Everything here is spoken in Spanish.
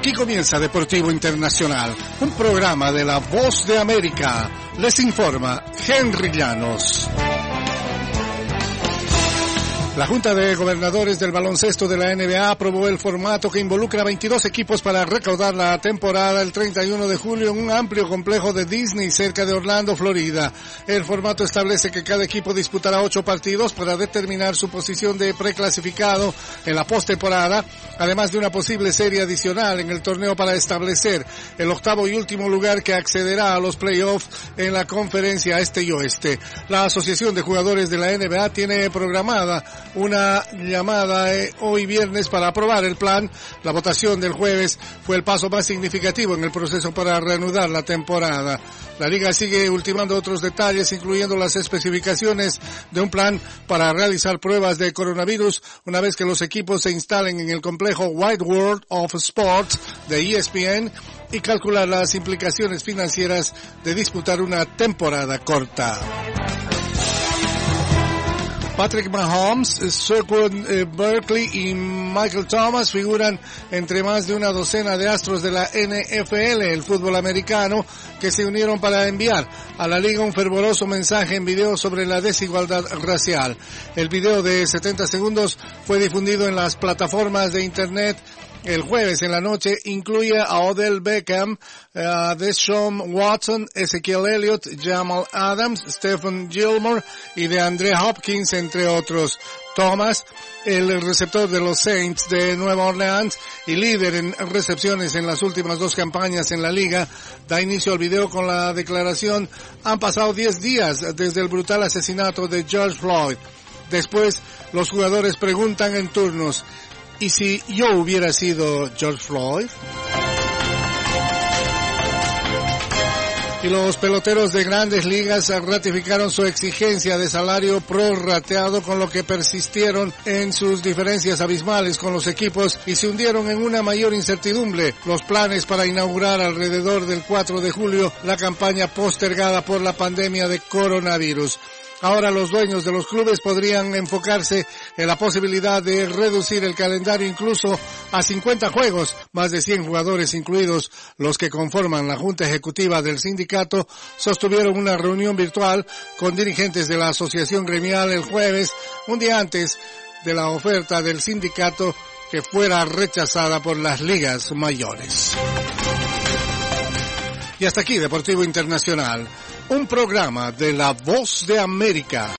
Aquí comienza Deportivo Internacional, un programa de La Voz de América. Les informa Henry Llanos. La Junta de Gobernadores del Baloncesto de la NBA aprobó el formato que involucra 22 equipos para recaudar la temporada el 31 de julio en un amplio complejo de Disney cerca de Orlando, Florida. El formato establece que cada equipo disputará 8 partidos para determinar su posición de preclasificado en la postemporada, además de una posible serie adicional en el torneo para establecer el octavo y último lugar que accederá a los playoffs en la conferencia este y oeste. La Asociación de Jugadores de la NBA tiene programada una llamada hoy viernes para aprobar el plan. La votación del jueves fue el paso más significativo en el proceso para reanudar la temporada. La liga sigue ultimando otros detalles, incluyendo las especificaciones de un plan para realizar pruebas de coronavirus una vez que los equipos se instalen en el complejo Wide World of Sports de ESPN y calcular las implicaciones financieras de disputar una temporada corta. Patrick Mahomes, Saquon Barkley y Michael Thomas figuran entre más de una docena de astros de la NFL, el fútbol americano, que se unieron para enviar a la liga un fervoroso mensaje en video sobre la desigualdad racial. El video de 70 segundos fue difundido en las plataformas de internet el jueves en la noche. Incluye a Odell Beckham, Deshaun Watson, Ezekiel Elliott, Jamal Adams, Stephen Gilmore y DeAndre Hopkins, entre otros. Thomas, el receptor de los Saints de Nueva Orleans y líder en recepciones en las últimas 2 campañas en la liga, da inicio al video con la declaración: han pasado 10 días desde el brutal asesinato de George Floyd. Después, los jugadores preguntan en turnos: ¿y si yo hubiera sido George Floyd? Y los peloteros de Grandes Ligas ratificaron su exigencia de salario prorrateado, con lo que persistieron en sus diferencias abismales con los equipos y se hundieron en una mayor incertidumbre. Los planes para inaugurar alrededor del 4 de julio la campaña postergada por la pandemia de coronavirus. Ahora los dueños de los clubes podrían enfocarse en la posibilidad de reducir el calendario incluso a 50 juegos. Más de 100 jugadores, incluidos los que conforman la Junta Ejecutiva del sindicato, sostuvieron una reunión virtual con dirigentes de la Asociación Gremial el jueves, un día antes de la oferta del sindicato que fuera rechazada por las ligas mayores. Y hasta aquí Deportivo Internacional, un programa de La Voz de América.